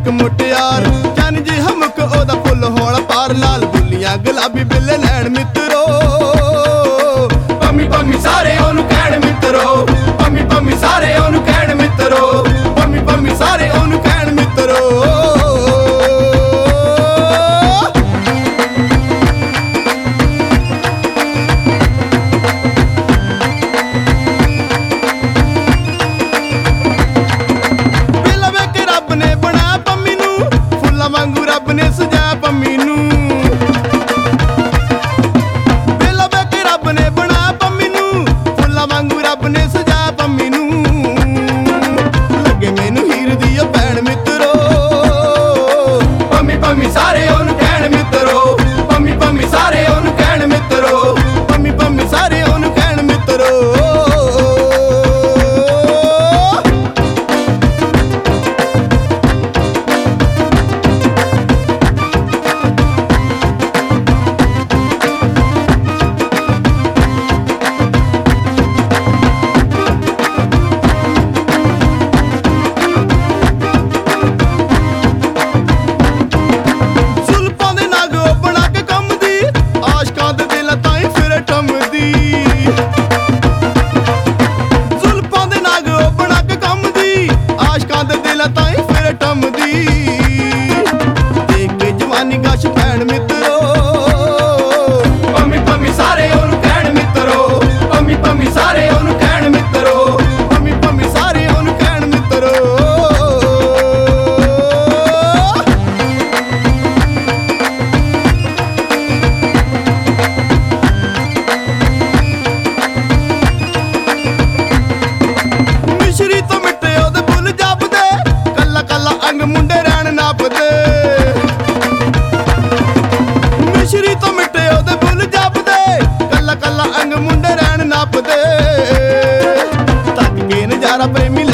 ਮੁਟਿਆਰ ਚੰਨ ਜੀ ਹਮਕ ਉਹਦਾ ਫੁੱਲ ਹੋਲ ਪਾਰ ਲਾਲ ਬੁੱਲੀਆਂ ਗੁਲਾਬੀ ਬਿੱਲੇ ਲੈਣ ਮਿੱਤਰੋ ਪੰਮੀ ਪੰਮੀ ਸਾਰੇ ਉਹਨੂੰ ਕਹਿਣ ਮਿੱਤਰੋ ਪੰਮੀ ਪੰਮੀ ਸਾਰੇ ਉਹਨੂੰ ਕਹਿਣ ਮਿੱਤਰੋ ਪੰਮੀ ਪੰਮੀ ਸਾਰੇ ਉਹਨੂੰ ਕਹਿਣ ਮਿੱਤਰੋ ਵਾਂਗੂ ਰੱਬ ਨੇ ਸਜਾਇਆ ਪੰਮੀ ਨੂੰ ਵੇਲਾ ਵੇ ਕੇ ਰੱਬ ਨੇ ਬਣਾਇਆ ਪੰਮੀ ਨੂੰ ਫੁੱਲਾਂ ਵਾਂਗੂ ਰੱਬ ਨੇ ਸਜਾਇਆ ਪੰਮੀ ਨੂੰ ਲੱਗੇ ਮੈਨੂੰ ਹੀਰ ਦੀ ਉਹ ਭੈਣ ਮਿੱਤਰੋ ਪੰਮੀ ਪੰਮੀ ਸਾਰੇ ਉਹਨੂੰ ਕਹਿਣ ਮਿੱਤਰੋ ਪੰਮੀ ਪੰਮੀ ਸਾਰੇ ਉਹਨੂੰ ਕਹਿਣ ਮਿੱਤਰੋ ਪੰਮੀ ਪੰਮੀ ਸਾਰੇ ਉਹਨੂੰ ਕਹਿਣ ਮਿੱਤਰੋ ਦੇਖ ਕੇ ਜਵਾਨੀ ਗਸ਼ ਭੈਣ ਮਿੱਤਰੋ ਪੰਮੀ ਪੰਮੀ ਸਾਰੇ ਉਹਨੂੰ ਕਹਿਣ ਮਿੱਤਰੋ ਪੰਮੀ ਪੰਮੀ ਸਾਰੇ ਉਹਨੂੰ ਕਹਿਣ ਮਿੱਤਰੋ ਪੰਮੀ ਪੰਮੀ ਸਾਰੇ ਉਹਨੂੰ ਕਹਿਣ ਮਿੱਤਰੋ ਮਿਸ਼ਰੀ ਤੋਂ ਮਿੱਟੇ ਉਹਦੇ ਬੁੱਲ ਜਪਦੇ ਕੱਲਾ ਕੱਲਾ ਅੰਗ ਮੁੰਡੇ ਰਹਿਣ ਨਾਪਦੇ ਮਿਸ਼ਰੀ ਤੋਂ ਮਿੱਟੇ ਉਹਦੇ ਬੁੱਲ ਜਪਦੇ ਕੱਲਾ ਕੱਲਾ ਅੰਗ ਮੁੰਡੇ ਰਹਿਣ ਨਾਪਦੇ ਤੱਕ ਕੇ ਨਜ਼ਾਰਾ ਪ੍ਰੇਮੀ